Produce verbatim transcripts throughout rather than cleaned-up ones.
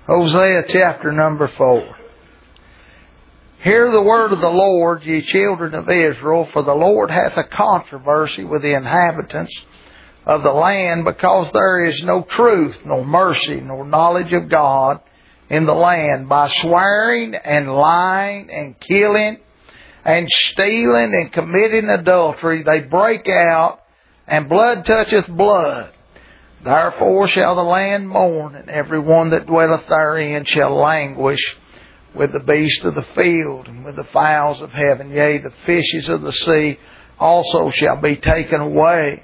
Hosea chapter number four. Hear the word of the Lord, ye children of Israel, for the Lord hath a controversy with the inhabitants of the land, because there is no truth, nor mercy, nor knowledge of God in the land. By swearing and lying and killing and stealing and committing adultery, they break out, and blood toucheth blood. Therefore shall the land mourn, and every one that dwelleth therein shall languish with the beasts of the field, and with the fowls of heaven. Yea, the fishes of the sea also shall be taken away.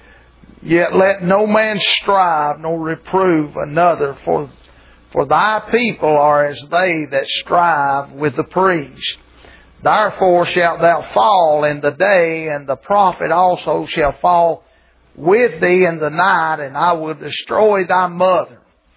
Yet let no man strive, nor reprove another, for, for thy people are as they that strive with the priest. Therefore shalt thou fall in the day, and the prophet also shall fall with thee in the night, and I will destroy thy mother.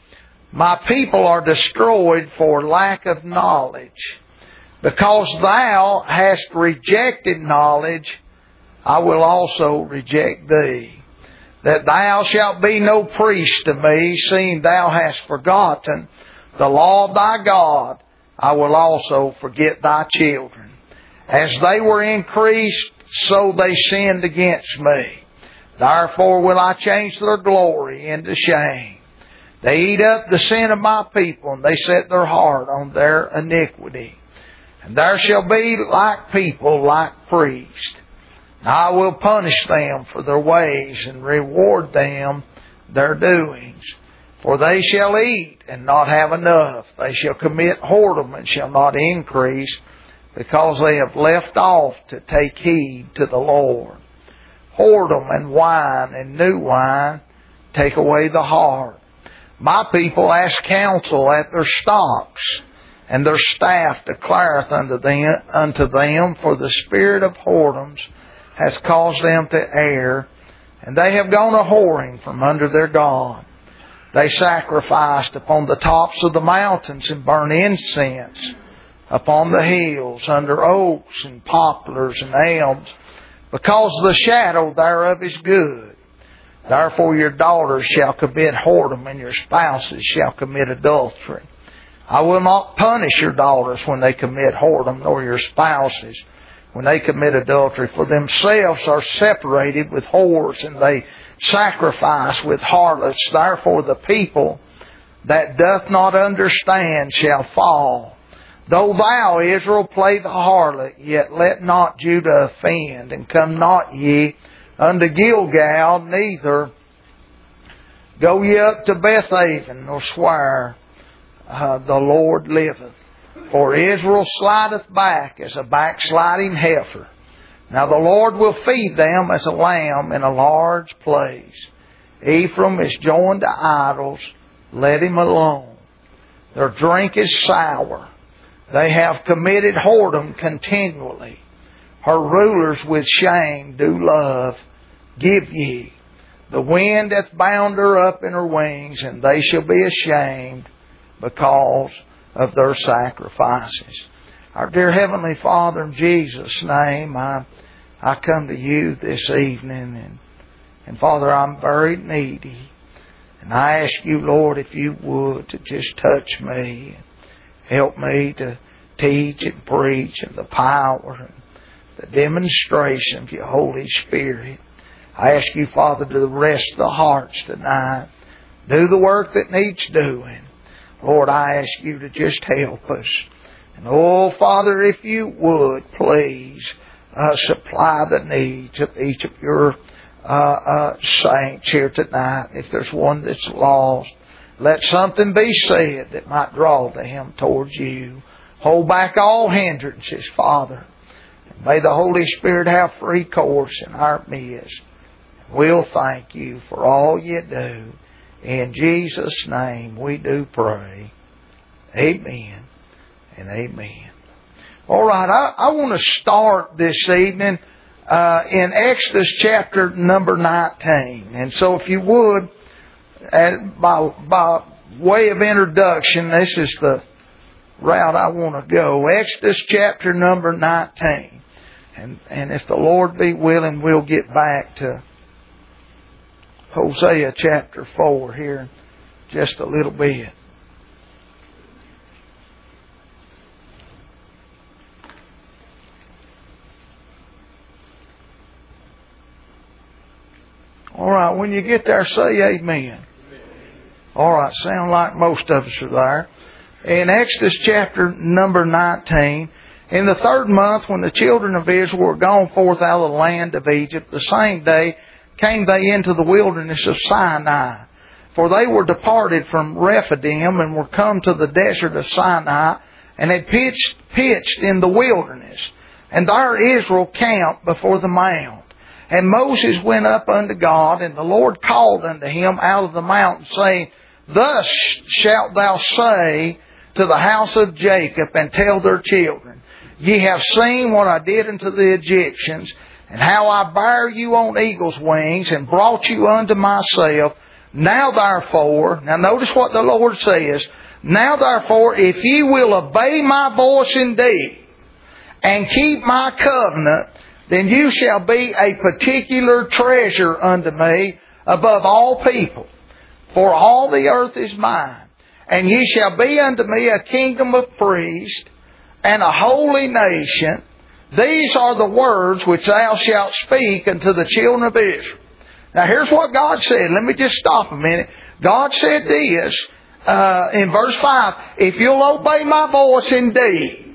My people are destroyed for lack of knowledge. Because thou hast rejected knowledge, I will also reject thee. That thou shalt be no priest to me, seeing thou hast forgotten the law of thy God, I will also forget thy children. As they were increased, so they sinned against me. Therefore will I change their glory into shame. They eat up the sin of my people, and they set their heart on their iniquity. And there shall be like people, like priests. I will punish them for their ways, and reward them their doings. For they shall eat and not have enough. They shall commit whoredom and shall not increase, because they have left off to take heed to the Lord. Whoredom and wine and new wine take away the heart. My people ask counsel at their stocks, and their staff declareth unto them, unto them, for the spirit of whoredoms has caused them to err, and they have gone a whoring from under their God. They sacrificed upon the tops of the mountains, and burn incense upon the hills, under oaks and poplars and elms, because the shadow thereof is good. Therefore your daughters shall commit whoredom, and your spouses shall commit adultery. I will not punish your daughters when they commit whoredom, nor your spouses when they commit adultery. For themselves are separated with whores, and they sacrifice with harlots. Therefore the people that doth not understand shall fall. Though thou, Israel, play the harlot, yet let not Judah offend, and come not ye unto Gilgal, neither go ye up to Bethaven, nor swear, uh, the Lord liveth. For Israel slideth back as a backsliding heifer. Now the Lord will feed them as a lamb in a large place. Ephraim is joined to idols, let him alone. Their drink is sour. They have committed whoredom continually. Her rulers with shame do love. Give ye. The wind hath bound her up in her wings, and they shall be ashamed because of their sacrifices. Our dear Heavenly Father, in Jesus' name, I I come to you this evening, and, and Father, I'm very needy. And I ask you, Lord, if you would, to just touch me. Help me to teach and preach in the power and the demonstration of your Holy Spirit. I ask you, Father, to rest the hearts tonight. Do the work that needs doing. Lord, I ask you to just help us. And oh, Father, if you would, please uh, supply the needs of each of your uh, uh, saints here tonight. If there's one that's lost, let something be said that might draw them towards you. Hold back all hindrances, Father. And may the Holy Spirit have free course in our midst. We'll thank you for all you do. In Jesus' name we do pray. Amen and amen. All right, I, I want to start this evening uh, in Exodus chapter number nineteen. And so if you would, uh, by, by way of introduction, this is the route I want to go. Exodus chapter number nineteen. And, and if the Lord be willing, we'll get back to Hosea chapter four here in just a little bit. Now, when you get there, say amen. All right, sound like most of us are there. In Exodus chapter number nineteen, in the third month, when the children of Israel were gone forth out of the land of Egypt, the same day came they into the wilderness of Sinai. For they were departed from Rephidim and were come to the desert of Sinai, and had pitched, pitched in the wilderness. And there Israel camped before the mount. And Moses went up unto God, and the Lord called unto him out of the mountain, saying, Thus shalt thou say to the house of Jacob, and tell their children, Ye have seen what I did unto the Egyptians, and how I bare you on eagle's wings, and brought you unto myself. Now therefore, now notice what the Lord says, Now therefore, if ye will obey my voice indeed, and keep my covenant, then you shall be a particular treasure unto me above all people. For all the earth is mine. And ye shall be unto me a kingdom of priests, and a holy nation. These are the words which thou shalt speak unto the children of Israel. Now here's what God said. Let me just stop a minute. God said this uh, in verse five. If you'll obey my voice indeed,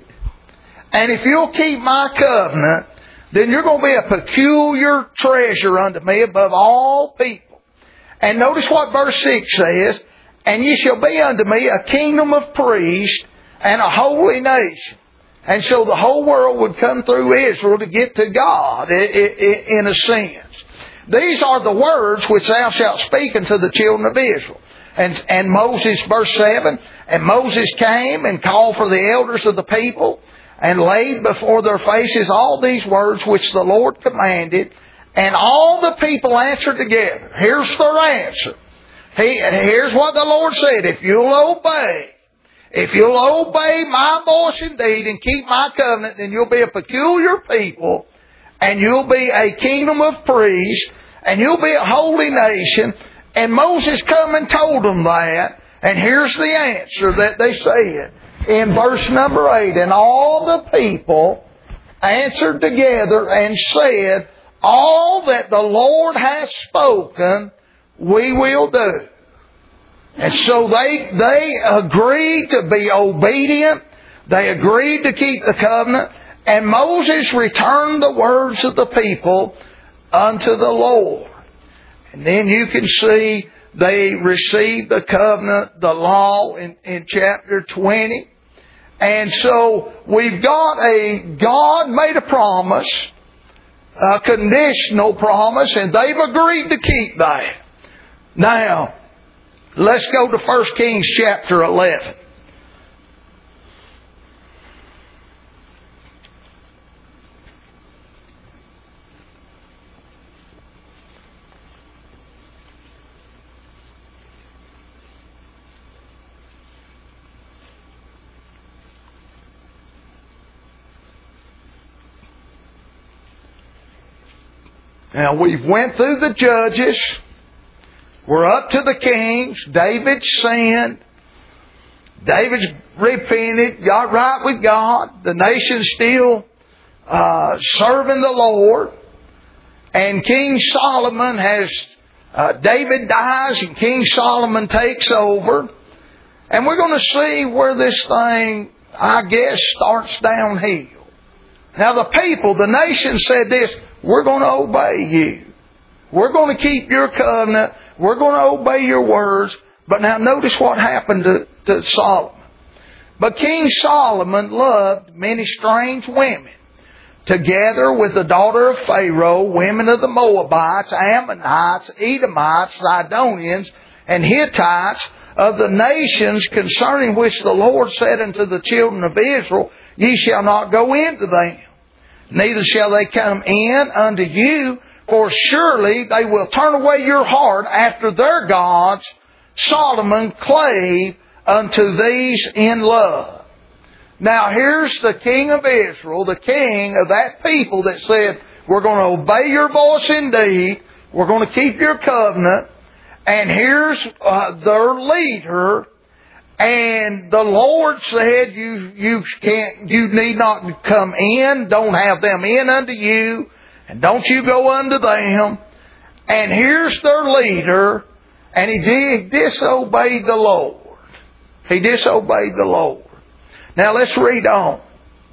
and if you'll keep my covenant, then you're going to be a peculiar treasure unto me above all people. And notice what verse six says. And ye shall be unto me a kingdom of priests and a holy nation. And so the whole world would come through Israel to get to God, in a sense. These are the words which thou shalt speak unto the children of Israel. And, and Moses, verse seven, And Moses came and called for the elders of the people, and laid before their faces all these words which the Lord commanded. And all the people answered together. Here's their answer. He, here's what the Lord said. If you'll obey, if you'll obey my voice indeed and keep my covenant, then you'll be a peculiar people, and you'll be a kingdom of priests, and you'll be a holy nation. And Moses come and told them that. And here's the answer that they said. In verse number eight, And all the people answered together and said, All that the Lord hath spoken, we will do. And so they, they agreed to be obedient. They agreed to keep the covenant. And Moses returned the words of the people unto the Lord. And then you can see they received the covenant, the law in, in chapter twenty. And so we've got a, God made a promise, a conditional promise, and they've agreed to keep that. Now, let's go to First Kings chapter eleven. Now, we've went through the judges. We're up to the kings. David sinned. David's repented, got right with God. The nation's still uh, serving the Lord. And King Solomon has, uh, David dies and King Solomon takes over. And we're going to see where this thing, I guess, starts downhill. Now the people, the nation said this, we're going to obey you. We're going to keep your covenant. We're going to obey your words. But now notice what happened to, to Solomon. But King Solomon loved many strange women, together with the daughter of Pharaoh, women of the Moabites, Ammonites, Edomites, Zidonians, and Hittites, of the nations concerning which the Lord said unto the children of Israel, Ye shall not go into them, neither shall they come in unto you, for surely they will turn away your heart after their gods. Solomon clave unto these in love. Now here's the king of Israel, the king of that people that said, we're going to obey your voice indeed, we're going to keep your covenant, and here's uh, their leader. And the Lord said, you, you can't, you need not come in. Don't have them in unto you. And don't you go unto them. And here's their leader, and he did disobeyed the Lord. He disobeyed the Lord. Now let's read on.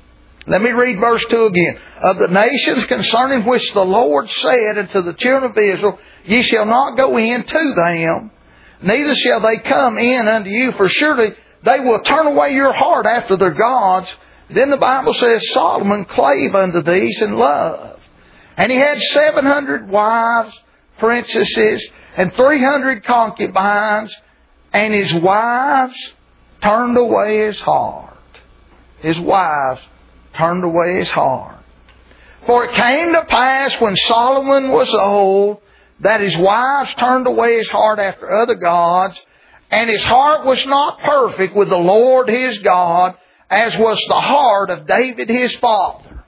Let me read verse two again. Of the nations concerning which the Lord said unto the children of Israel, Ye shall not go in to them, neither shall they come in unto you, for surely they will turn away your heart after their gods. Then the Bible says, Solomon clave unto these in love. And he had seven hundred wives, princesses, and three hundred concubines, and his wives turned away his heart. His wives turned away his heart. For it came to pass when Solomon was old, that his wives turned away his heart after other gods, and his heart was not perfect with the Lord his God, as was the heart of David his father.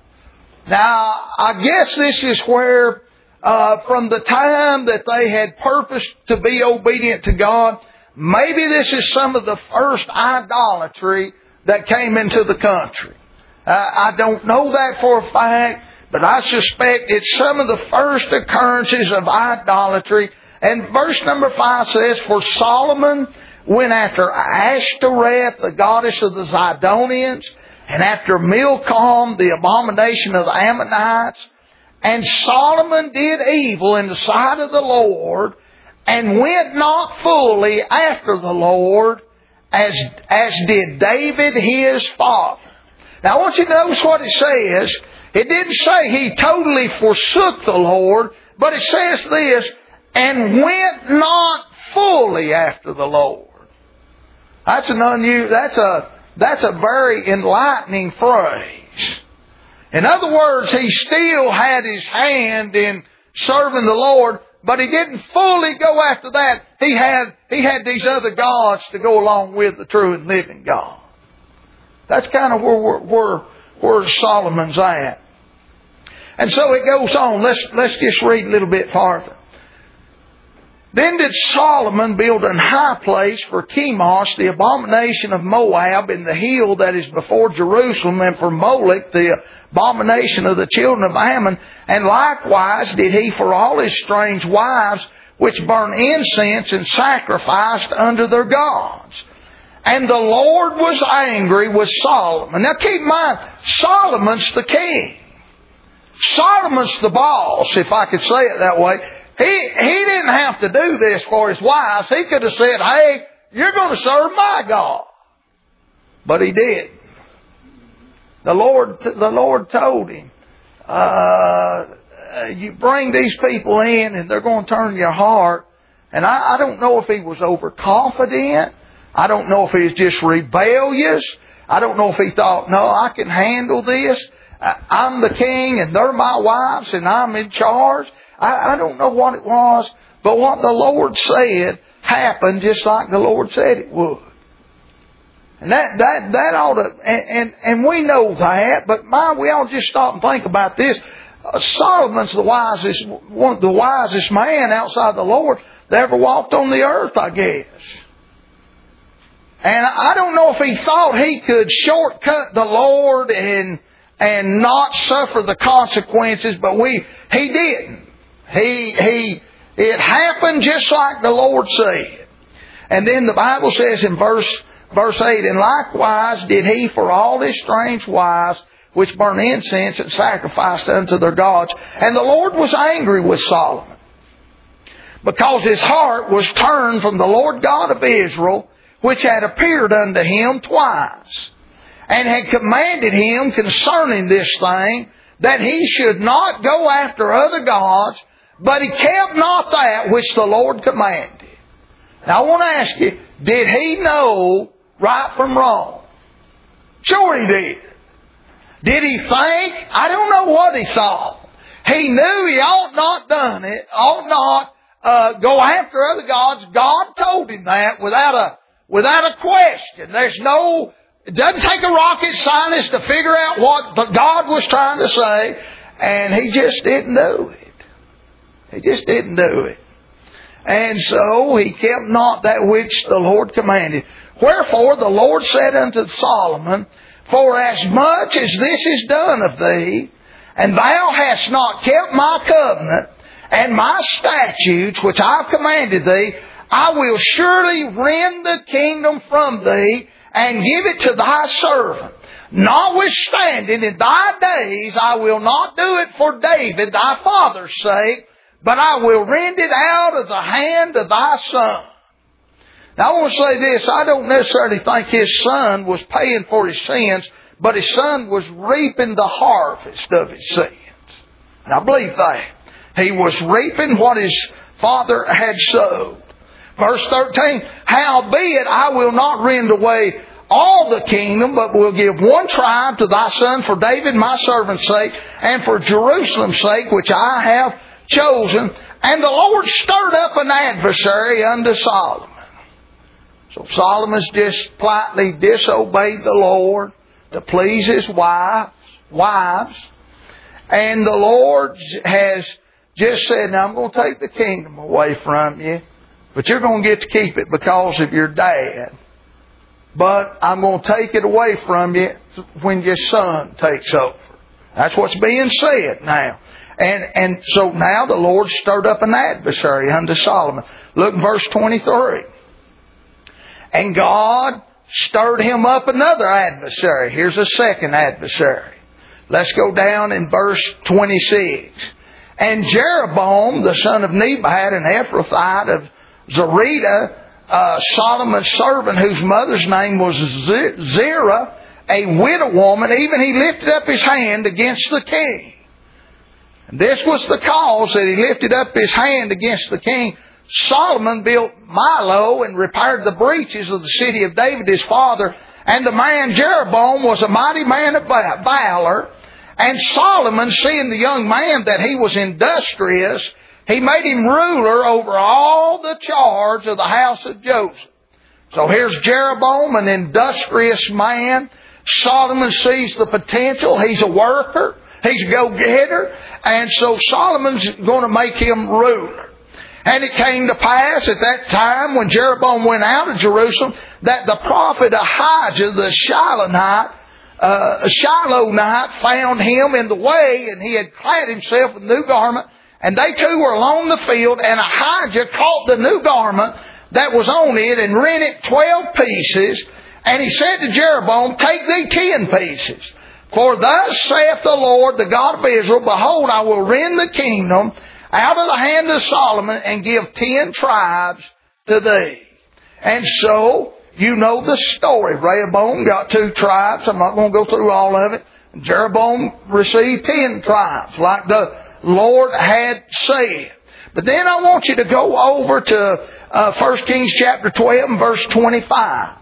Now, I guess this is where, uh, from the time that they had purposed to be obedient to God, maybe this is some of the first idolatry that came into the country. Uh, I don't know that for a fact, but I suspect it's some of the first occurrences of idolatry. And verse number five says, For Solomon went after Ashtoreth, the goddess of the Zidonians, and after Milcom, the abomination of the Ammonites. And Solomon did evil in the sight of the Lord, and went not fully after the Lord, as, as did David his father. Now I want you to notice what it says. It didn't say he totally forsook the Lord, but it says this, and went not fully after the Lord. That's an unusual, that's a, that's a very enlightening phrase. In other words, he still had his hand in serving the Lord, but he didn't fully go after that. He had, he had these other gods to go along with the true and living God. That's kind of where, where, where Solomon's at. And so it goes on. Let's, let's just read a little bit farther. Then did Solomon build an high place for Chemosh, the abomination of Moab, in the hill that is before Jerusalem, and for Molech, the abomination of the children of Ammon. And likewise did he for all his strange wives, which burn incense and sacrificed unto their gods. And the Lord was angry with Solomon. Now keep in mind, Solomon's the king. Solomon's the boss, if I could say it that way. He, he didn't have to do this for his wives. He could have said, hey, you're going to serve my God. But he didn't. The Lord, the Lord told him, uh, you bring these people in and they're going to turn your heart. And I, I don't know if he was overconfident. I don't know if he was just rebellious. I don't know if he thought, no, I can handle this. I'm the king and they're my wives and I'm in charge. I, I don't know what it was, but what the Lord said happened just like the Lord said it would. And that, that, that ought to, and, and, and we know that, but my, we ought to just stop and think about this. Uh, Solomon's the wisest, one of the wisest man outside the Lord that ever walked on the earth, I guess. And I don't know if he thought he could shortcut the Lord and, and not suffer the consequences, but we, he didn't. He, he, it happened just like the Lord said. And then the Bible says in verse, verse eight, and likewise did he for all his strange wives, which burn incense and sacrificed unto their gods. And the Lord was angry with Solomon, because his heart was turned from the Lord God of Israel, which had appeared unto him twice, and had commanded him concerning this thing, that he should not go after other gods, but he kept not that which the Lord commanded. Now I want to ask you, did he know right from wrong? Sure he did. Did he think? I don't know what he thought. He knew he ought not done it, ought not uh, go after other gods. God told him that without a without a question. There's no, it doesn't take a rocket scientist to figure out what the God was trying to say, and he just didn't do it. He just didn't do it. And so he kept not that which the Lord commanded. Wherefore the Lord said unto Solomon, For as much as this is done of thee, and thou hast not kept my covenant, and my statutes, which I have commanded thee, I will surely rend the kingdom from thee, and give it to thy servant. Notwithstanding, in thy days I will not do it for David thy father's sake, but I will rend it out of the hand of thy son. Now I want to say this, I don't necessarily think his son was paying for his sins, but his son was reaping the harvest of his sins. And I believe that. He was reaping what his father had sowed. Verse thirteen, howbeit I will not rend away all the kingdom, but will give one tribe to thy son for David my servant's sake, and for Jerusalem's sake, which I have chosen. And the Lord stirred up an adversary unto Solomon. So Solomon's just politely disobeyed the Lord to please his wives, wives. And the Lord has just said, now I'm going to take the kingdom away from you, but you're going to get to keep it because of your dad. But I'm going to take it away from you when your son takes over. That's what's being said now. And and so now the Lord stirred up an adversary unto Solomon. Look in verse twenty-three. And God stirred him up another adversary. Here's a second adversary. Let's go down in verse twenty-six. And Jeroboam, the son of Nebat, an Ephrathite of Zerida, uh, Solomon's servant, whose mother's name was Zerah, a widow woman, even he lifted up his hand against the king. And this was the cause that he lifted up his hand against the king. Solomon built Milo and repaired the breaches of the city of David his father. And the man Jeroboam was a mighty man of valor. And Solomon, seeing the young man that he was industrious, he made him ruler over all the charge of the house of Joseph. So here's Jeroboam, an industrious man. Solomon sees the potential. He's a worker. He's a go-getter. And so Solomon's going to make him ruler. And it came to pass at that time when Jeroboam went out of Jerusalem that the prophet Ahijah the Shilonite, uh, Shilonite found him in the way, and he had clad himself with a new garment. And they two were along the field, and Ahijah caught the new garment that was on it and rent it twelve pieces. And he said to Jeroboam, take thee ten pieces. For thus saith the Lord, the God of Israel, behold, I will rend the kingdom out of the hand of Solomon and give ten tribes to thee. And so, you know the story. Rehoboam got two tribes. I'm not going to go through all of it. Jeroboam received ten tribes, like the Lord had said. But then I want you to go over to uh, First Kings chapter twelve and verse twenty-five.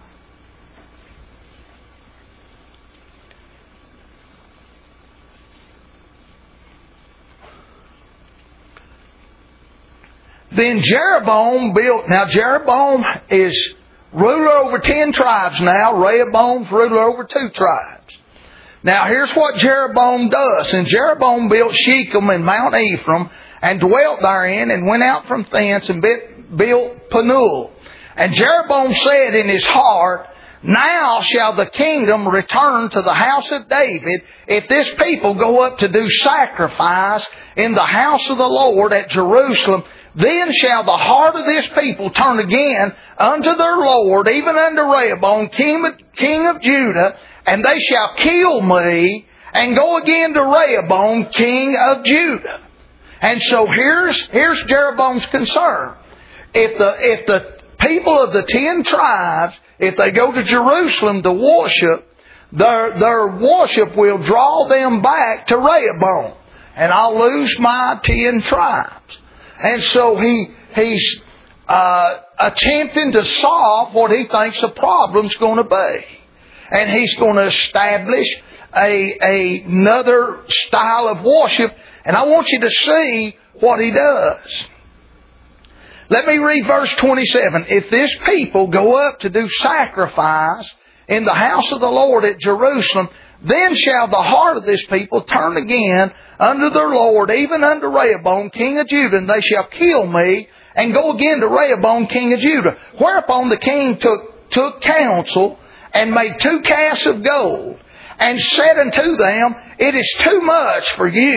Then Jeroboam built, now Jeroboam is ruler over ten tribes now. Rehoboam's ruler over two tribes. Now here's what Jeroboam does. And Jeroboam built Shechem in Mount Ephraim, and dwelt therein, and went out from thence, and built Penuel. And Jeroboam said in his heart, now shall the kingdom return to the house of David, if this people go up to do sacrifice in the house of the Lord at Jerusalem. Then shall the heart of this people turn again unto their Lord, even unto Rehoboam, king of, king of Judah, and they shall kill me, and go again to Rehoboam, king of Judah. And so here's, here's Jeroboam's concern. If the, if the people of the ten tribes, if they go to Jerusalem to worship, their, their worship will draw them back to Rehoboam. And I'll lose my ten tribes. And so he he's uh, attempting to solve what he thinks the problem's going to be. And he's going to establish a, a another style of worship. And I want you to see what he does. Let me read verse twenty-seven. If this people go up to do sacrifice in the house of the Lord at Jerusalem, then shall the heart of this people turn again unto their Lord, even unto Rehoboam, king of Judah, and they shall kill me, and go again to Rehoboam, king of Judah. Whereupon the king took, took counsel, and made two casts of gold, and said unto them, it is too much for you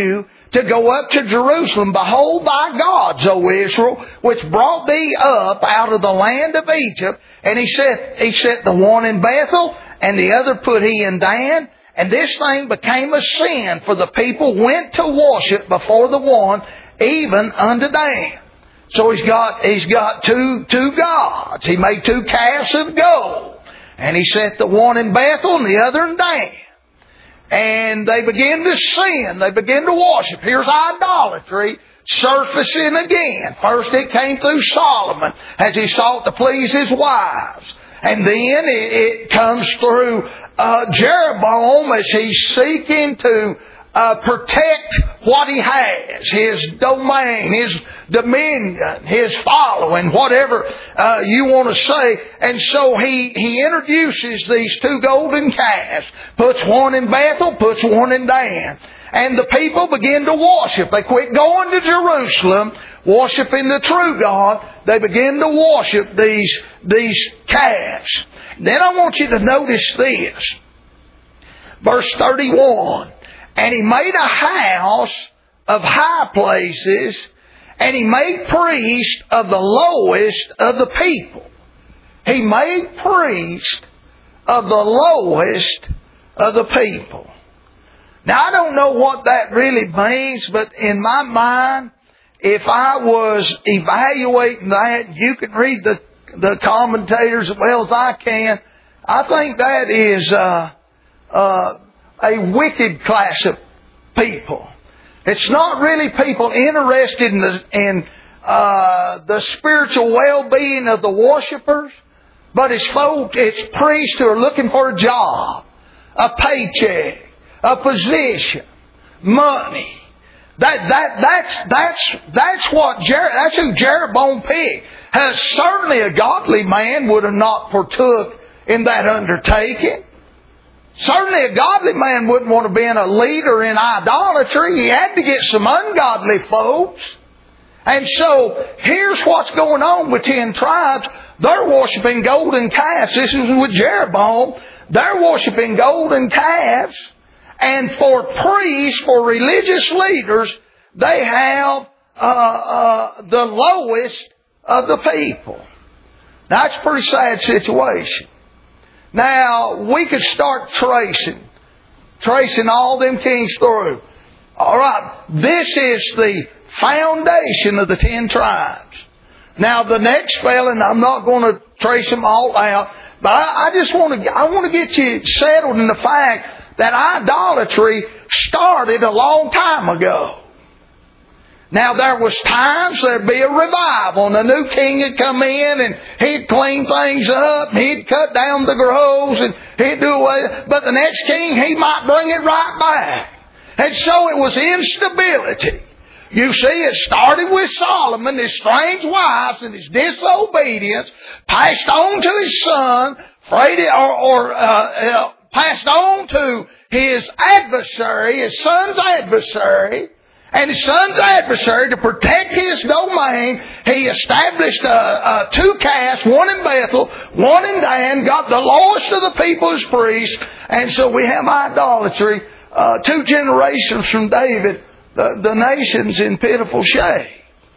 to go up to Jerusalem. Behold thy gods, O Israel, which brought thee up out of the land of Egypt. And he set, he set the one in Bethel, and the other put he in Dan. And this thing became a sin, for the people went to worship before the one, even unto Dan. So he's got, he's got two, two gods. He made two calves of gold. And he set the one in Bethel and the other in Dan. And they begin to sin. They begin to worship. Here's idolatry surfacing again. First it came through Solomon as he sought to please his wives. And then it, it comes through uh, Jeroboam as he's seeking to uh, protect what he has, his domain, his dominion, his following, whatever uh, you want to say. And so he, he introduces these two golden calves, puts one in Bethel, puts one in Dan. And the people begin to worship. They quit going to Jerusalem, worshiping the true God. They begin to worship these, these calves. Then I want you to notice this. Verse thirty-one. And he made a house of high places, and he made priests of the lowest of the people. He made priests of the lowest of the people. Now, I don't know what that really means, but in my mind, if I was evaluating that, you can read the, the commentators as well as I can, I think that is uh, uh, a wicked class of people. It's not really people interested in the, in, uh, the spiritual well-being of the worshipers, but it's folk, it's priests who are looking for a job, a paycheck, a position, money. That that that's that's that's what Jer- that's who Jeroboam picked. Has certainly a godly man would have not partook in that undertaking. Certainly a godly man wouldn't want to be a leader in idolatry. He had to get some ungodly folks. And so here's what's going on with ten tribes. They're worshiping golden calves. This is with Jeroboam. They're worshiping golden calves. And for priests, for religious leaders, they have uh, uh, the lowest of the people. Now, that's a pretty sad situation. Now, we could start tracing, tracing all them kings through. All right, this is the foundation of the ten tribes. Now, the next spell, and I'm not going to trace them all out, but I, I just want to, I want to get you settled in the fact that idolatry started a long time ago. Now, there was times there'd be a revival, and a new king would come in, and he'd clean things up, and he'd cut down the groves, and he'd do away. But the next king, he might bring it right back. And so it was instability. You see, it started with Solomon, his strange wives, and his disobedience, passed on to his son, afraid it, or, or uh, uh, passed on to his adversary, his son's adversary, and his son's adversary, to protect his domain, he established uh, uh, two castes, one in Bethel, one in Dan, got the lowest of the people as priests, and so we have idolatry. Uh, two generations from David, the, the nation's in pitiful shape.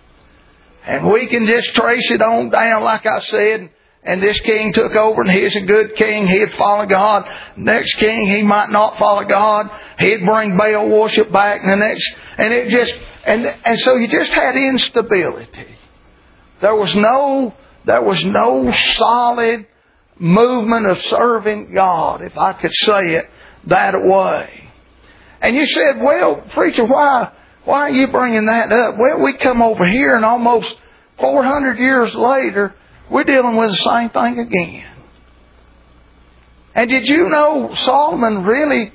And we can just trace it on down, like I said. And this king took over, and he's a good king. He'd follow God. Next king, he might not follow God. He'd bring Baal worship back. And the next, and it just, and and so you just had instability. There was no, there was no solid movement of serving God, if I could say it that way. And you said, well, preacher, why, why are you bringing that up? Well, we come over here, and almost four hundred years later, we're dealing with the same thing again. And did you know Solomon really,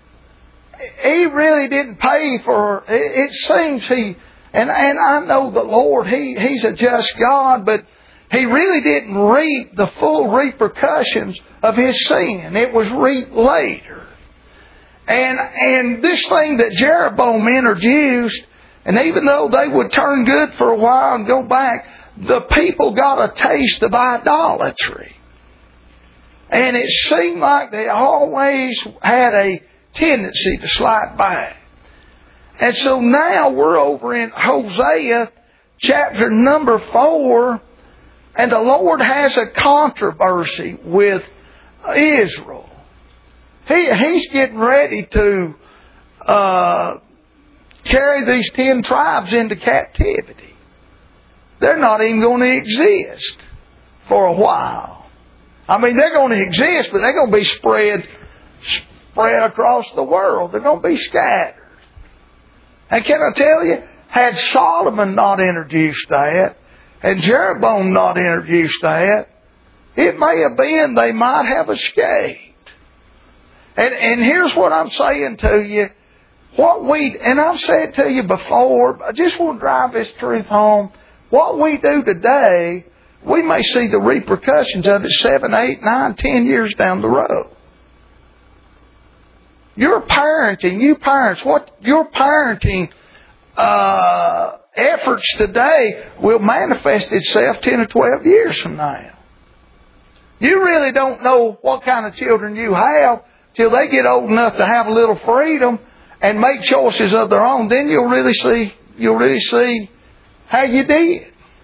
he really didn't pay for, it seems he, and, and I know the Lord, he, He's a just God, but he really didn't reap the full repercussions of his sin. It was reaped later. And, and this thing that Jeroboam introduced, and even though they would turn good for a while and go back, the people got a taste of idolatry. And it seemed like they always had a tendency to slide back. And so now we're over in Hosea chapter number four, and the Lord has a controversy with Israel. He, he's getting ready to uh, carry these ten tribes into captivity. They're not even going to exist for a while. I mean, they're going to exist, but they're going to be spread, spread across the world. They're going to be scattered. And can I tell you, had Solomon not introduced that, and Jeroboam not introduced that, it may have been they might have escaped. And, and here's what I'm saying to you. What we, and I've said to you before, but I just want to drive this truth home. What we do today, we may see the repercussions of it seven, eight, nine, ten years down the road. Your parenting, you parents, what your parenting uh, efforts today will manifest itself ten or twelve years from now. You really don't know what kind of children you have till they get old enough to have a little freedom and make choices of their own. Then you'll really see, you'll really see how you did.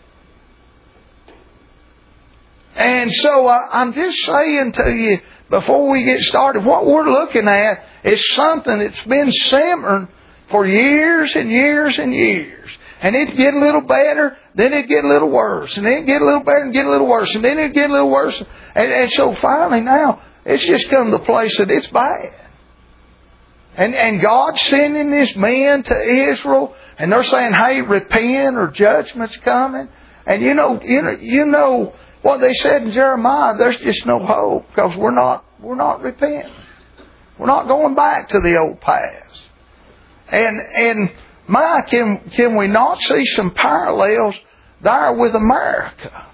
And so uh, I'm just saying to you, before we get started, what we're looking at is something that's been simmering for years and years and years. And it'd get a little better, then it'd get a little worse. And then it'd get a little better and get a little worse. And then it'd get a little worse. And, and so finally now, it's just come to the place that it's bad. And, and God's sending His men to Israel, and they're saying, hey, repent or judgment's coming. And you know, you know, you know what they said in Jeremiah, there's just no hope because we're not, we're not repenting. We're not going back to the old past. And, and my, can, can we not see some parallels there with America?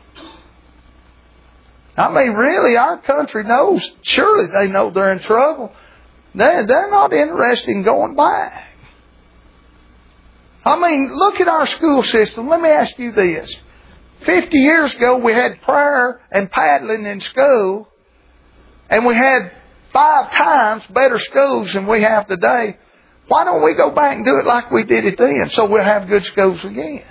I mean, really, our country knows, surely they know they're in trouble. They're, they're not interested in going back. I mean, look at our school system. Let me ask you this. Fifty years ago, we had prayer and paddling in school, and we had five times better schools than we have today. Why don't we go back and do it like we did it then, so we'll have good schools again?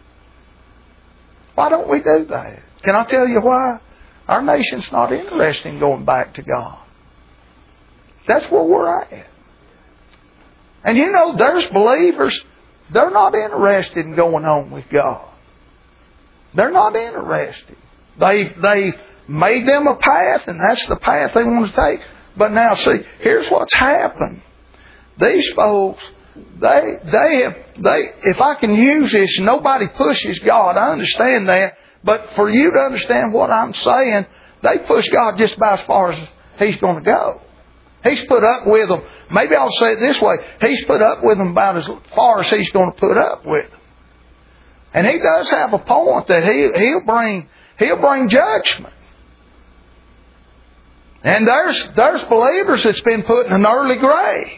Why don't we do that? Can I tell you why? Our nation's not interested in going back to God. That's where we're at. And you know, there's believers, they're not interested in going on with God. They're not interested. They they made them a path, and that's the path they want to take. But now, see, here's what's happened. These folks, they they have they. If I can use this, nobody pushes God. I understand that, but for you to understand what I'm saying, they push God just about as far as He's going to go. He's put up with them. Maybe I'll say it this way: He's put up with them about as far as He's going to put up with them. And He does have a point that he, He'll bring He'll bring judgment. And there's there's believers that's been put in an early grave.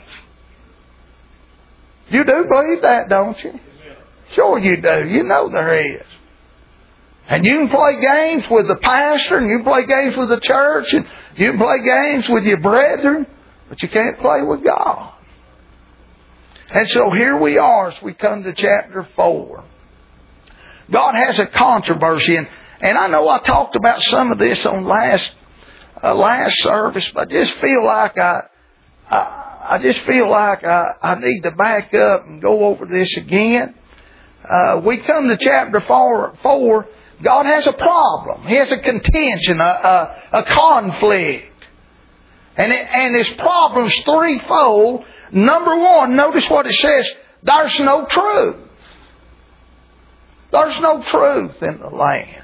You do believe that, don't you? Sure you do. You know there is. And you can play games with the pastor, and you can play games with the church, and you can play games with your brethren, but you can't play with God. And so here we are as we come to chapter four. God has a controversy, and, and I know I talked about some of this on last uh, last service, but I just feel like I, I, I just feel like I, I need to back up and go over this again. Uh, we come to chapter four, four. God has a problem. He has a contention, a, a, a conflict, and it, and His problem's threefold. Number one, notice what it says: there's no truth. There's no truth in the land.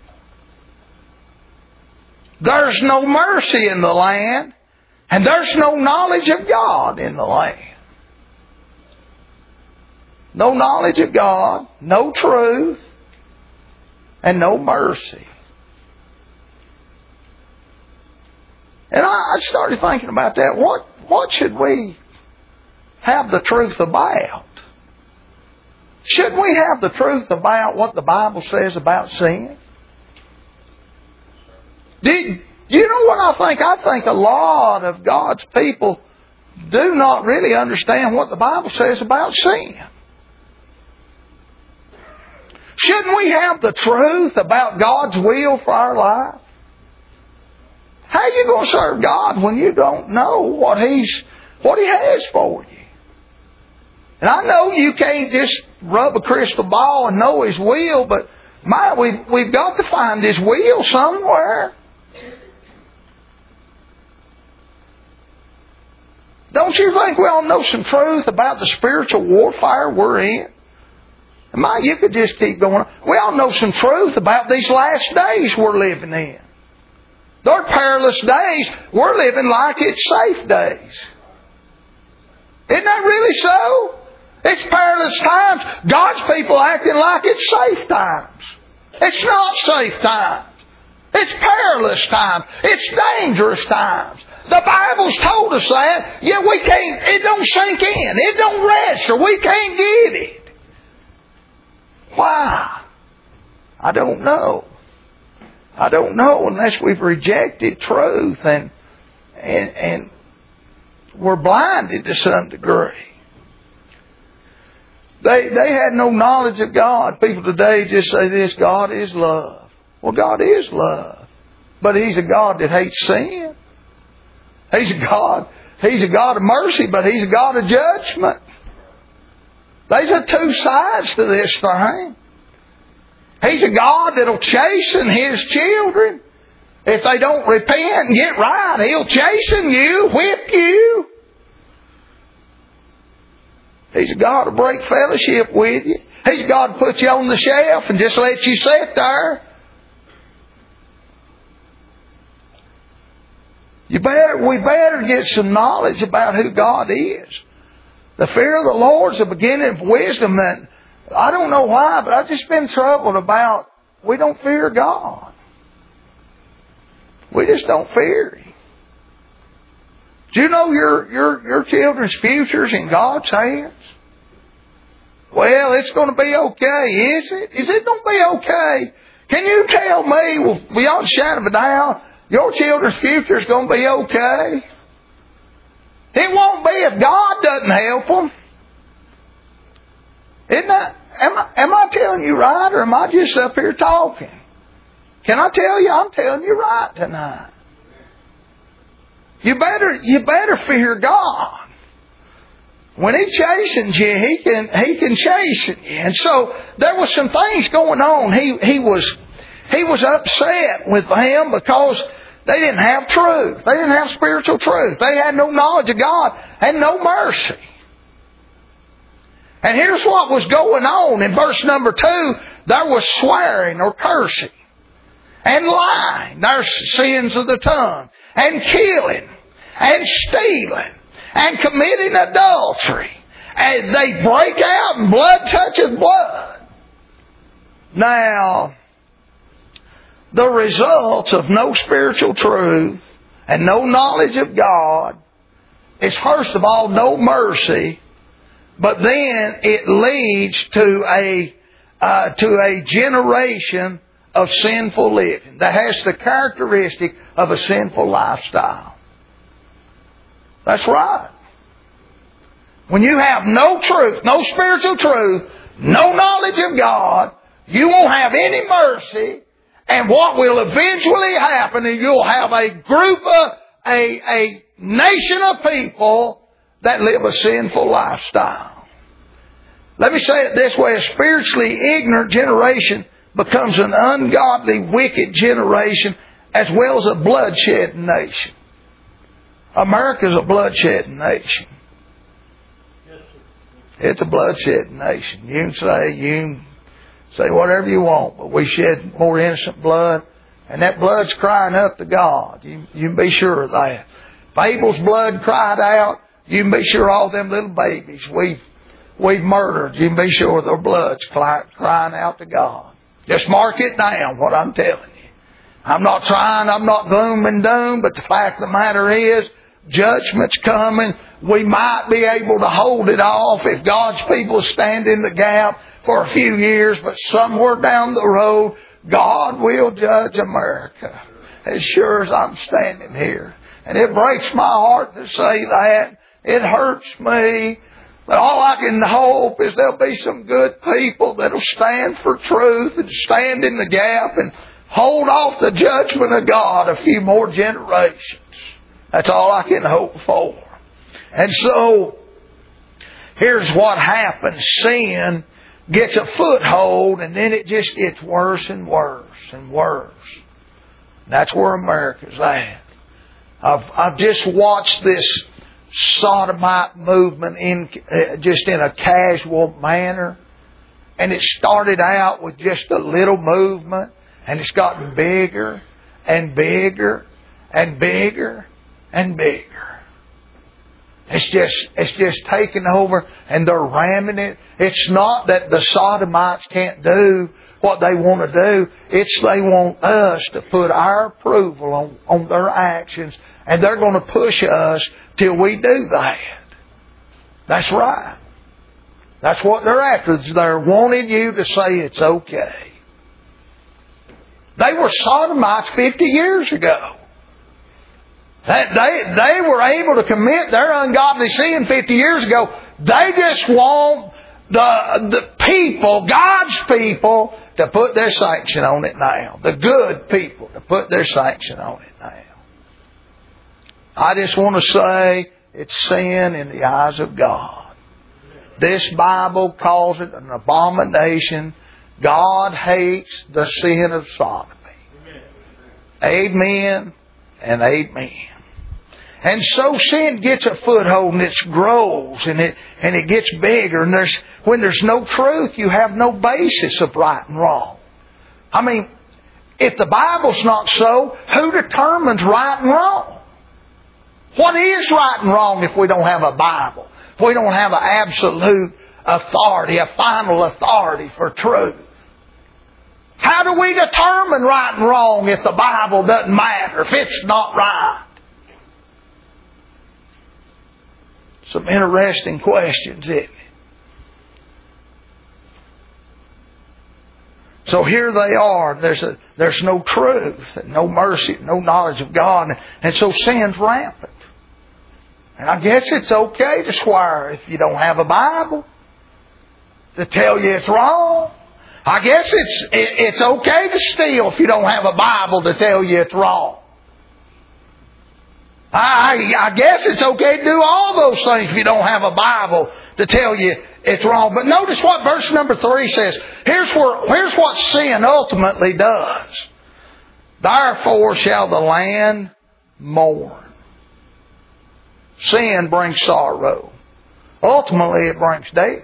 There's no mercy in the land. And there's no knowledge of God in the land. No knowledge of God, no truth, and no mercy. And I started thinking about that. What, what should we have the truth about? Should we have the truth about what the Bible says about sin? Do you know what I think? I think a lot of God's people do not really understand what the Bible says about sin. Shouldn't we have the truth about God's will for our life? How are you going to serve God when you don't know what He's, what He has for you? And I know you can't just rub a crystal ball and know His will, but my, we've, we've got to find His will somewhere. Don't you think we all know some truth about the spiritual warfare we're in? My, you could just keep going on. We all know some truth about these last days we're living in. They're perilous days. We're living like it's safe days. Isn't that really so? It's perilous times. God's people acting like it's safe times. It's not safe times. It's perilous times. It's dangerous times. The Bible's told us that. Yet we can't, it don't sink in. It don't register. We can't get it. Why? I don't know. I don't know unless we've rejected truth and and, and we're blinded to some degree. They they had no knowledge of God. People today just say this, God is love. Well, God is love. But He's a God that hates sin. He's a God. He's a God of mercy, but He's a God of judgment. There's a two sides to this thing. He's a God that'll chasten His children. If they don't repent and get right, He'll chasten you, whip you. He's a God to break fellowship with you. He's a God to put you on the shelf and just let you sit there. You better, we better get some knowledge about who God is. The fear of the Lord is the beginning of wisdom. And I don't know why, but I've just been troubled about we don't fear God. We just don't fear Him. Do you know your, your, your children's future's in God's hands? Well, it's going to be okay, is it? Is it going to be okay? Can you tell me, well, beyond a shadow of a doubt, your children's future is going to be okay? It won't be if God doesn't help them. Isn't that, am I, am I telling you right, or am I just up here talking? Can I tell you, I'm telling you right tonight. You better, you better fear God. When He chastens you, He can, He can chasten you. And so there was some things going on. He, he was, he was upset with them because they didn't have truth. They didn't have spiritual truth. They had no knowledge of God and no mercy. And here's what was going on. In verse number two, there was swearing or cursing. And lying. There's sins of the tongue. And killing. And stealing. And committing adultery. And they break out and blood touches blood. Now, the results of no spiritual truth and no knowledge of God is, first of all, no mercy, but then it leads to a uh, to a generation of sinful living that has the characteristic of a sinful lifestyle. That's right. When you have no truth, no spiritual truth, no knowledge of God, you won't have any mercy. And what will eventually happen is you'll have a group of, a, a nation of people that live a sinful lifestyle. Let me say it this way. A spiritually ignorant generation becomes an ungodly, wicked generation as well as a bloodshed nation. America's a bloodshed nation. It's a bloodshed nation. You can say, you can say whatever you want, but we shed more innocent blood, and that blood's crying up to God. You, you can be sure of that. If Abel's blood cried out, you can be sure all them little babies we've, we've murdered, you can be sure their blood's crying out to God. Just mark it down, what I'm telling you. I'm not trying, I'm not gloom and doom, but the fact of the matter is, judgment's coming. We might be able to hold it off if God's people stand in the gap for a few years, but somewhere down the road, God will judge America. As sure as I'm standing here. And it breaks my heart to say that. It hurts me. But all I can hope is there'll be some good people that'll stand for truth and stand in the gap and hold off the judgment of God a few more generations. That's all I can hope for. And so, here's what happens. Sin gets a foothold, and then it just gets worse and worse and worse. That's where America's at. I've, I've just watched this sodomite movement in uh, just in a casual manner. And it started out with just a little movement, and it's gotten bigger and bigger and bigger and bigger. It's just, it's just taken over, and they're ramming it. It's not that the sodomites can't do what they want to do. It's they want us to put our approval on, on their actions, and they're going to push us till we do that. That's right. That's what they're after. They're wanting you to say it's okay. They were sodomites fifty years ago. That they, they were able to commit their ungodly sin fifty years ago. They just want the, the people, God's people, to put their sanction on it now. The good people to put their sanction on it now. I just want to say it's sin in the eyes of God. This Bible calls it an abomination. God hates the sin of sodomy. Amen and amen. And so sin gets a foothold, and it grows, and it and it gets bigger. And there's when there's no truth, you have no basis of right and wrong. I mean, if the Bible's not so, who determines right and wrong? What is right and wrong if we don't have a Bible? If we don't have an absolute authority, a final authority for truth? How do we determine right and wrong if the Bible doesn't matter, if it's not right? Some interesting questions, isn't it? So here they are. There's a, there's no truth, and no mercy, no knowledge of God, and so sin's rampant. And I guess it's okay to swear if you don't have a Bible to tell you it's wrong. I guess it's it, it's okay to steal if you don't have a Bible to tell you it's wrong. I, I guess it's okay to do all those things if you don't have a Bible to tell you it's wrong. But notice what verse number three says. Here's where, here's what sin ultimately does. Therefore shall the land mourn. Sin brings sorrow. Ultimately it brings death.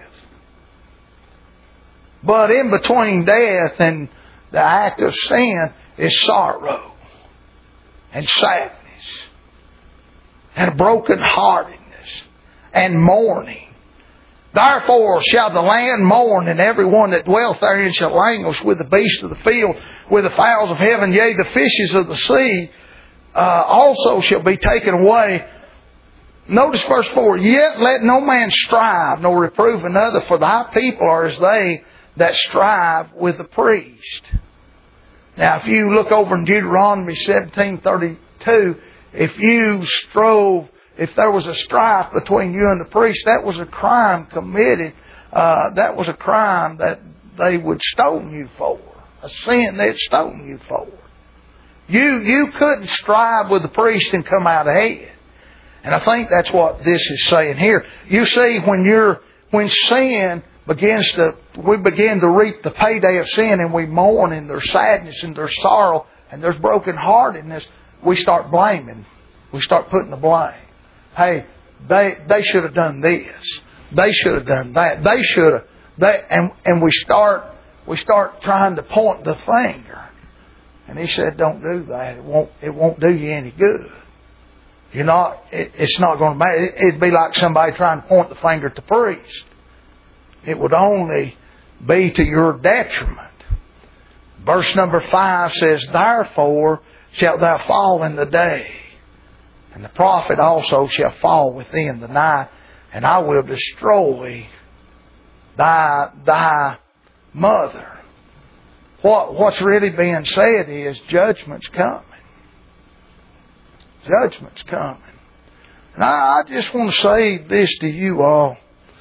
But in between death and the act of sin is sorrow and sadness and brokenheartedness and mourning. Therefore shall the land mourn, and every one that dwelleth therein shall languish with the beasts of the field, with the fowls of heaven, yea, the fishes of the sea uh, also shall be taken away. Notice verse four. Yet let no man strive, nor reprove another, for thy people are as they that strive with the priest. Now, if you look over in Deuteronomy seventeen thirty-two, if you strove, if there was a strife between you and the priest, that was a crime committed. Uh, that was a crime that they would stone you for. A sin they'd stone you for. You, you couldn't strive with the priest and come out ahead. And I think that's what this is saying here. You see, when you're, when sin begins to, we begin to reap the payday of sin, and we mourn, and there's sadness and there's sorrow and there's brokenheartedness, we start blaming. We start putting the blame. Hey, they they should have done this. They should have done that. They should have. They and and we start we start trying to point the finger. And he said, "Don't do that. It won't it won't do you any good. You're not. It, it's not going to matter. It, it'd be like somebody trying to point the finger at the priest. It would only be to your detriment." Verse number five says, "Therefore shalt thou fall in the day, and the prophet also shall fall within the night, and I will destroy thy thy mother." What what's really being said is judgment's coming. Judgment's coming. And I, I just want to say this to you all.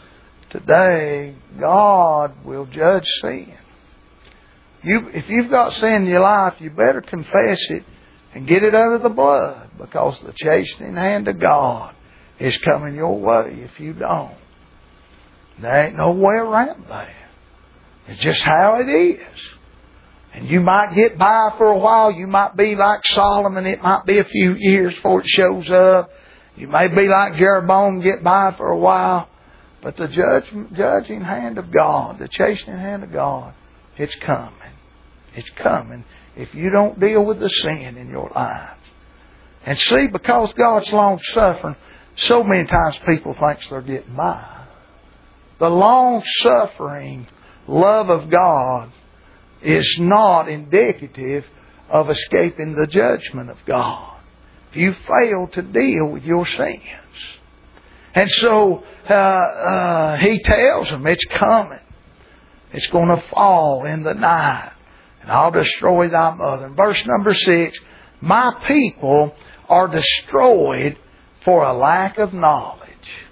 Today, God will judge sin. You, if you've got sin in your life, you better confess it and get it under the blood, because the chastening hand of God is coming your way if you don't. There ain't no way around that. It's just how it is. And you might get by for a while. You might be like Solomon. It might be a few years before it shows up. You may be like Jeroboam, get by for a while. But the judge, judging hand of God, the chastening hand of God, it's coming. It's coming if you don't deal with the sin in your life. And see, because God's long-suffering, so many times people think they're getting by. The long-suffering love of God is not indicative of escaping the judgment of God. You fail to deal with your sins. And so uh, uh, He tells them it's coming. It's going to fall in the night. And I'll destroy thy mother. And verse number six, my people are destroyed for a lack of knowledge.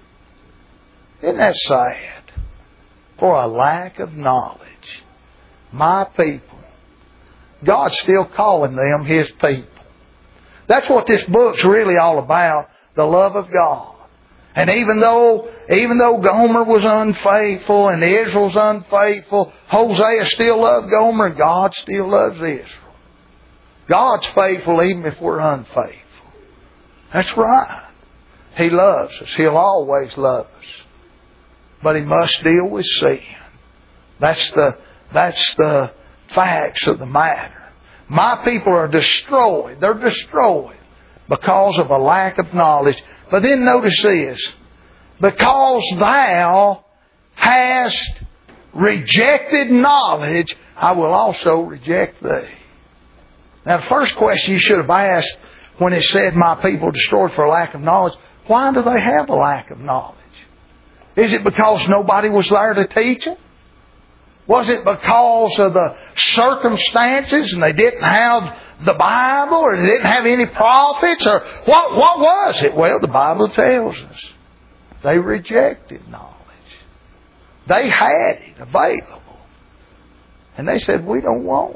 Isn't that sad? For a lack of knowledge. My people. God's still calling them His people. That's what this book's really all about. The love of God. And even though, even though Gomer was unfaithful and Israel's unfaithful, Hosea still loved Gomer and God still loves Israel. God's faithful even if we're unfaithful. That's right. He loves us. He'll always love us. But He must deal with sin. That's the, that's the facts of the matter. My people are destroyed. They're destroyed because of a lack of knowledge. But then notice this. Because thou hast rejected knowledge, I will also reject thee. Now the first question you should have asked when it said, my people are destroyed for a lack of knowledge, why do they have a lack of knowledge? Is it because nobody was there to teach them? Was it because of the circumstances and they didn't have the Bible, or they didn't have any prophets, or what, what was it? Well, the Bible tells us they rejected knowledge. They had it available. And they said, we don't want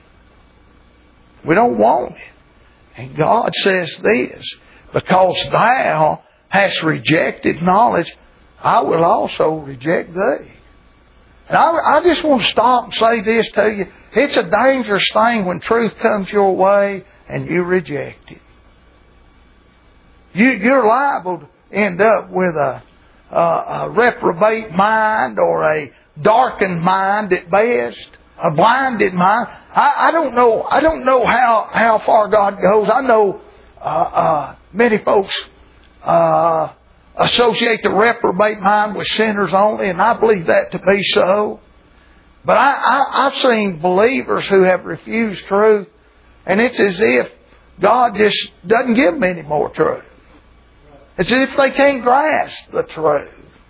it. We don't want it. And God says this, because thou hast rejected knowledge, I will also reject thee. And I, I just want to stop and say this to you. It's a dangerous thing when truth comes your way and you reject it. You, you're liable to end up with a, a, a reprobate mind or a darkened mind at best, a blinded mind. I, I don't know. I don't know how, how far God goes. I know uh, uh, many folks uh, associate the reprobate mind with sinners only, and I believe that to be so. But I, I, I've seen believers who have refused truth, and it's as if God just doesn't give them any more truth. It's as if they can't grasp the truth.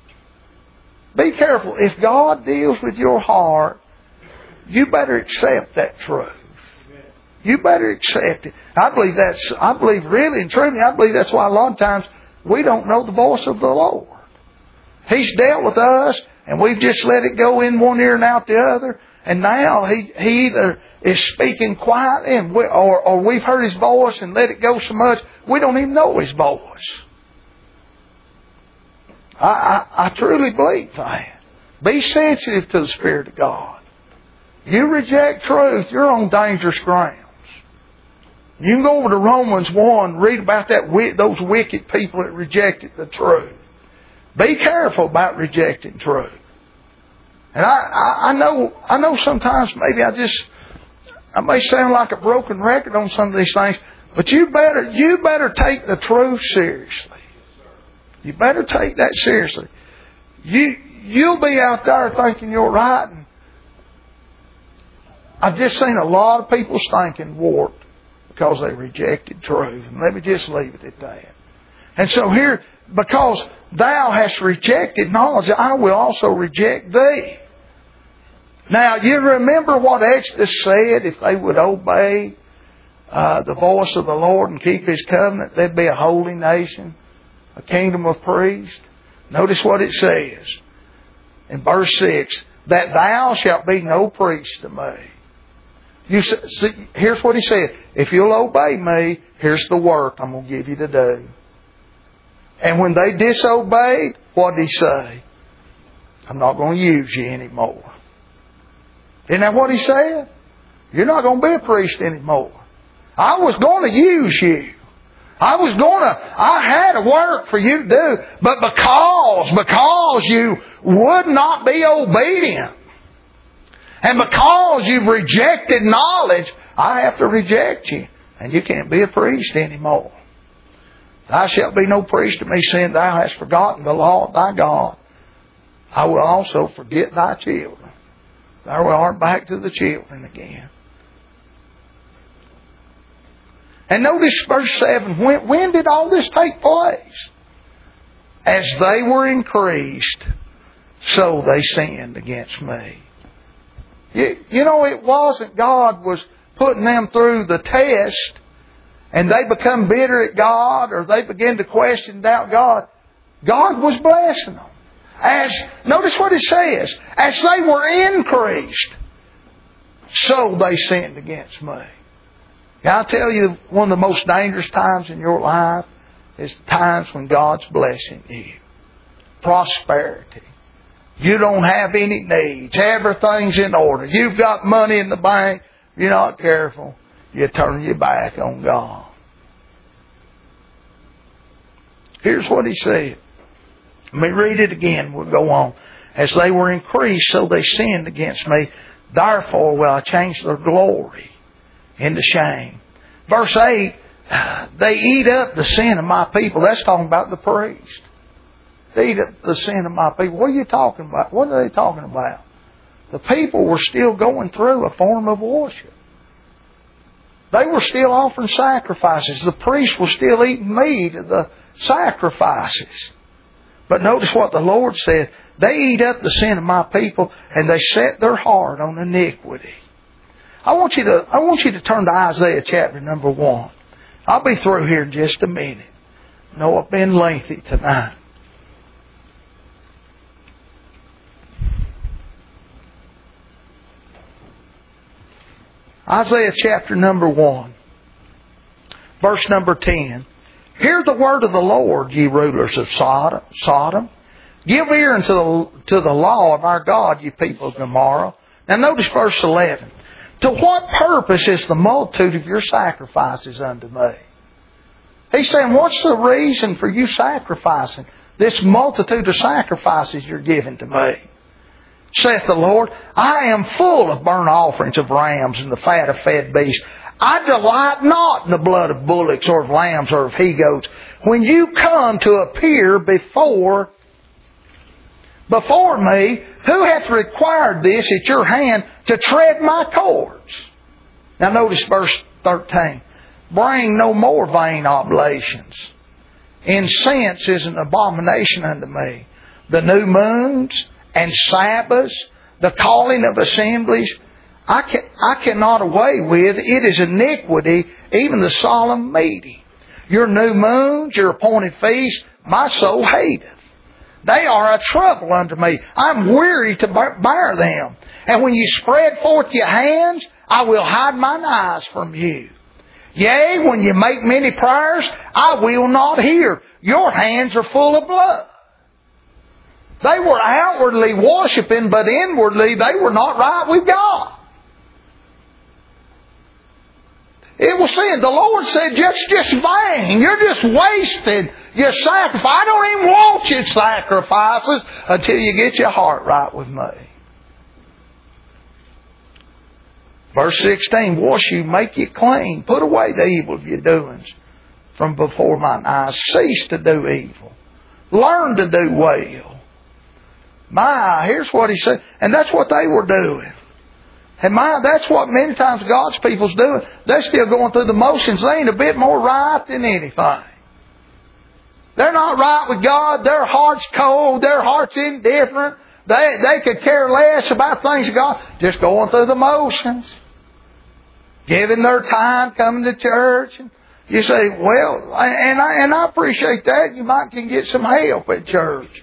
Be careful. If God deals with your heart, you better accept that truth. You better accept it. I believe that's, I believe really and truly, I believe that's why a lot of times we don't know the voice of the Lord. He's dealt with us, and we've just let it go in one ear and out the other. And now He, he either is speaking quietly, and we, or, or we've heard His voice and let it go so much, we don't even know His voice. I, I, I truly believe that. Be sensitive to the Spirit of God. You reject truth, you're on dangerous grounds. You can go over to Romans one and read about that those wicked people that rejected the truth. Be careful about rejecting truth. And I, I, I know I know sometimes maybe I just I may sound like a broken record on some of these things, but you better you better take the truth seriously. You better take that seriously. You you'll be out there thinking you're right. And I've just seen a lot of people's thinking warped because they rejected truth. And let me just leave it at that. And so here, because thou hast rejected knowledge, I will also reject thee. Now, you remember what Exodus said, if they would obey uh, the voice of the Lord and keep His covenant, they'd be a holy nation. a kingdom of priests. Notice what it says in verse six, that thou shalt be no priest to me. You see, here's what he said. If you'll obey me, here's the work I'm going to give you to do. And when they disobeyed, what did he say? I'm not going to use you anymore. Isn't that what he said? You're not going to be a priest anymore. I was going to use you. I was going to, I had a work for you to do. But because, because you would not be obedient, and because you've rejected knowledge, I have to reject you. And you can't be a priest anymore. Thou shalt be no priest to me, seeing thou hast forgotten the law of thy God. I will also forget thy children. There we are, back to the children again. And notice verse seven. When, when did all this take place? As they were increased, so they sinned against me. You, you know, it wasn't God was putting them through the test and they become bitter at God or they begin to question and doubt God. God was blessing them. As, notice what it says. As they were increased, so they sinned against me. Now, I tell you, one of the most dangerous times in your life is times when God's blessing you. Prosperity. You don't have any needs. Everything's in order. You've got money in the bank. You're not careful. You turn your back on God. Here's what he said. Let me read it again. We'll go on. As they were increased, so they sinned against me. Therefore will I change their glory into shame. Verse eight, they eat up the sin of my people. That's talking about the priest. They eat up the sin of my people. What are you talking about? What are they talking about? The people were still going through a form of worship. They were still offering sacrifices. The priests were still eating meat of the sacrifices. But notice what the Lord said. They eat up the sin of my people and they set their heart on iniquity. I want you to, I want you to turn to Isaiah chapter number one. I'll be through here in just a minute. I know I've been lengthy tonight. Isaiah chapter number one, verse number ten. Hear the word of the Lord, ye rulers of Sodom. Sodom. Give ear unto the, to the law of our God, ye people of Gomorrah. Now notice verse eleven. To what purpose is the multitude of your sacrifices unto me? He's saying, what's the reason for you sacrificing? This multitude of sacrifices you're giving to me. Saith the Lord, I am full of burnt offerings of rams and the fat of fed beasts. I delight not in the blood of bullocks or of lambs or of he-goats. When you come to appear before, before me, who hath required this at your hand to tread my courts? Now notice verse thirteen. Bring no more vain oblations. Incense is an abomination unto me. The new moons and Sabbaths, the calling of assemblies, I, can, I cannot away with. It is iniquity, even the solemn meeting. Your new moons, your appointed feasts, my soul hateth. They are a trouble unto me. I'm weary to bear them. And when you spread forth your hands, I will hide mine eyes from you. Yea, when you make many prayers, I will not hear. Your hands are full of blood. They were outwardly worshiping, but inwardly they were not right with God. It was saying, the Lord said, just, just vain. You're just wasting your sacrifice. I don't even want your sacrifices until you get your heart right with me. Verse sixteen, wash you, make you clean. Put away the evil of your doings from before mine eyes. Cease to do evil. Learn to do well. My, here's what he said. And that's what they were doing. And my, that's what many times God's people's doing. They're still going through the motions. They ain't a bit more right than anything. They're not right with God. Their heart's cold. Their heart's indifferent. They, they could care less about things of God. Just going through the motions. Giving their time, coming to church, and You say, well, and I, and I appreciate that. You might can get some help at church.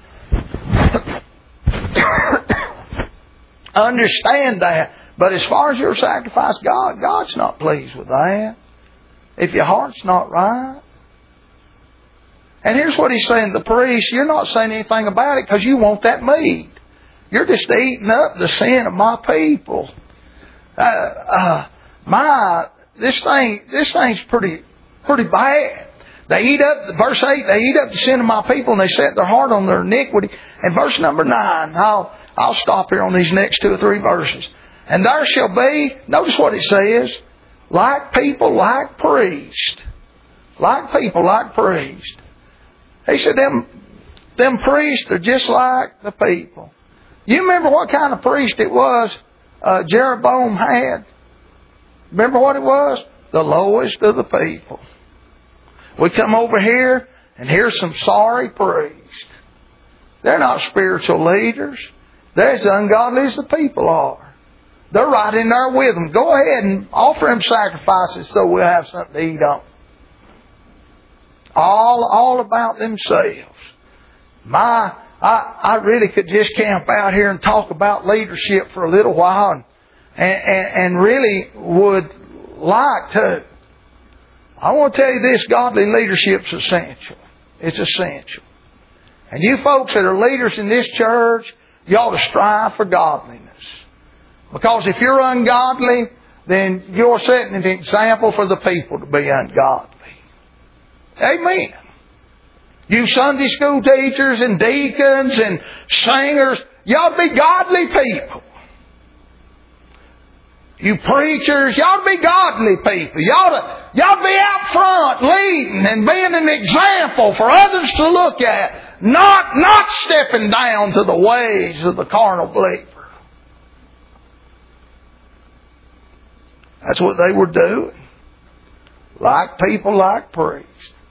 Understand that. But as far as your sacrifice, God, God's not pleased with that. If your heart's not right. And here's what He's saying. The priest, you're not saying anything about it because you want that meat. You're just eating up the sin of my people. Uh, uh, my, this thing, this thing's pretty, pretty bad. They eat up, verse eight, they eat up the sin of my people and they set their heart on their iniquity. And verse number nine, I'll, I'll stop here on these next two or three verses. And there shall be, notice what it says, like people, like priest. Like people, like priest. He said, them, them priests are just like the people. You remember what kind of priest it was uh, Jeroboam had? Remember what it was? The lowest of the people. We come over here and here's some sorry priests. They're not spiritual leaders. They're as ungodly as the people are. They're right in there with them. Go ahead and offer them sacrifices so we'll have something to eat on. All, all about themselves. My, I, I really could just camp out here and talk about leadership for a little while and, and, and really would like to. I want to tell you this, godly leadership's essential. It's essential. And you folks that are leaders in this church, you ought to strive for godliness. Because if you're ungodly, then you're setting an example for the people to be ungodly. Amen. You Sunday school teachers and deacons and singers, you ought to be godly people. You preachers, you ought to be godly people. You ought to, you ought to be out front leading and being an example for others to look at. Not, not stepping down to the ways of the carnal believer. That's what they were doing. Like people, like priests.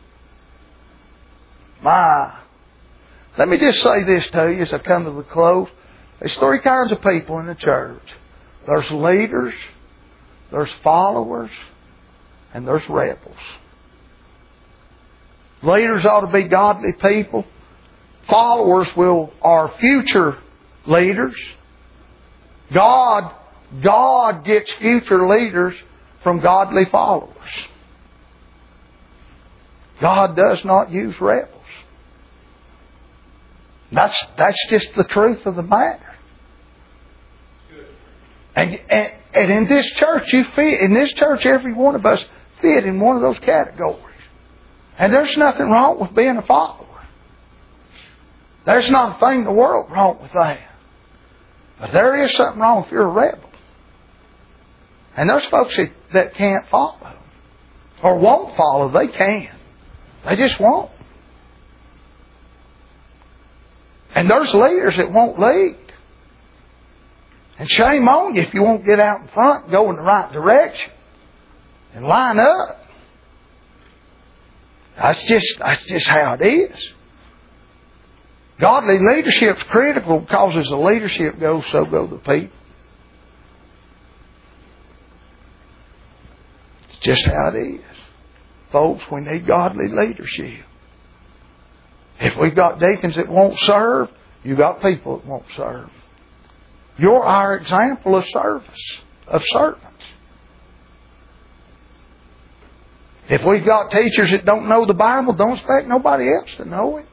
My, let me just say this to you as I come to the close. There's three kinds of people in the church. There's leaders, there's followers, and there's rebels. Leaders ought to be godly people. Followers will are future leaders. God, God gets future leaders from godly followers. God does not use rebels. That's, that's just the truth of the matter. And, and, and in this church, you fit, in this church, every one of us fit in one of those categories. And there's nothing wrong with being a follower. There's not a thing in the world wrong with that. But there is something wrong if you're a rebel. And there's folks that, that can't follow. Or won't follow. They can. They just won't. And there's leaders that won't lead. And shame on you if you won't get out in front and go in the right direction. And line up. That's just, that's just how it is. Godly leadership's critical because as the leadership goes, so go the people. It's just how it is. Folks, we need godly leadership. If we've got deacons that won't serve, you've got people that won't serve. You're our example of service, of servants. If we've got teachers that don't know the Bible, don't expect nobody else to know it.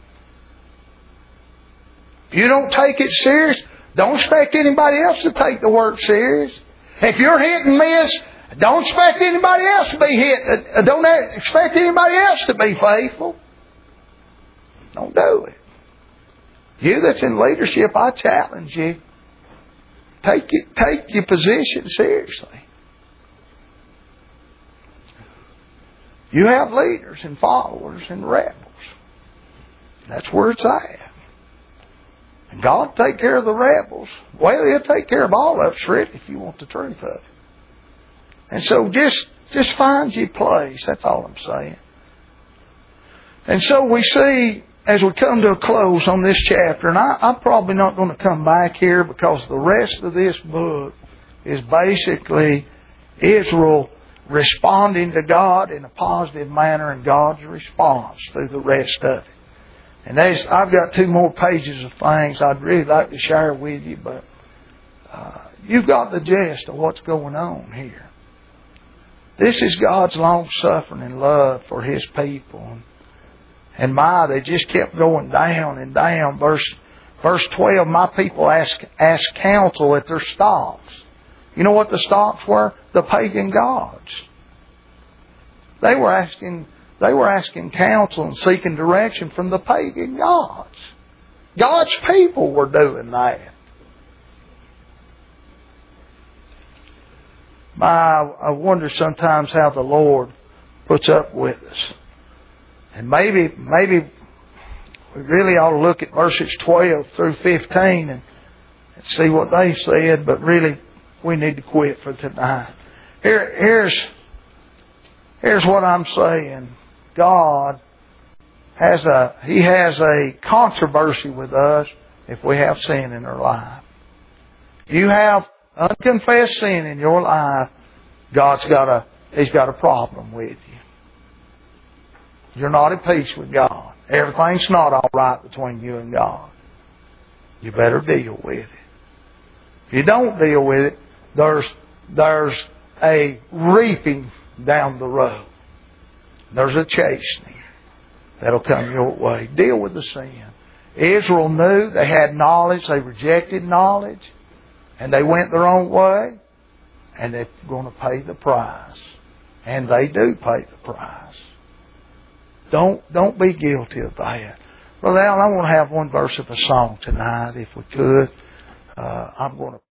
If you don't take it serious, don't expect anybody else to take the Word serious. If you're hit and miss, don't expect anybody else to be hit. Don't expect anybody else to be faithful. Don't do it. You that's in leadership, I challenge you. Take it, take your position seriously. You have leaders and followers and rebels. That's where it's at. And God will take care of the rebels. Well, He'll take care of all of us, really, if you want the truth of it. And so just, just find your place. That's all I'm saying. And so we see, as we come to a close on this chapter, and I, I'm probably not going to come back here because the rest of this book is basically Israel responding to God in a positive manner and God's response through the rest of it. And there's, I've got two more pages of things I'd really like to share with you, but uh, you've got the gist of what's going on here. This is God's long-suffering and love for His people. And my, they just kept going down and down. Verse verse twelve, my people ask, ask counsel at their stocks. You know what the stocks were? The pagan gods. They were asking... They were asking counsel and seeking direction from the pagan gods. God's people were doing that. My, I wonder sometimes how the Lord puts up with us. And maybe, maybe we really ought to look at verses twelve through fifteen and, and see what they said, but really we need to quit for tonight. Here, here's, here's what I'm saying. God has a, He has a controversy with us if we have sin in our life. If you have unconfessed sin in your life, God's got a, He's got a problem with you. You're not at peace with God. Everything's not all right between you and God. You better deal with it. If you don't deal with it, there's, there's a reaping down the road. There's a chastening that'll come your way. Deal with the sin. Israel knew, they had knowledge, they rejected knowledge, and they went their own way, and they're going to pay the price. And they do pay the price. Don't, don't be guilty of that. Brother Al, I want to have one verse of a song tonight, if we could. Uh, I'm going to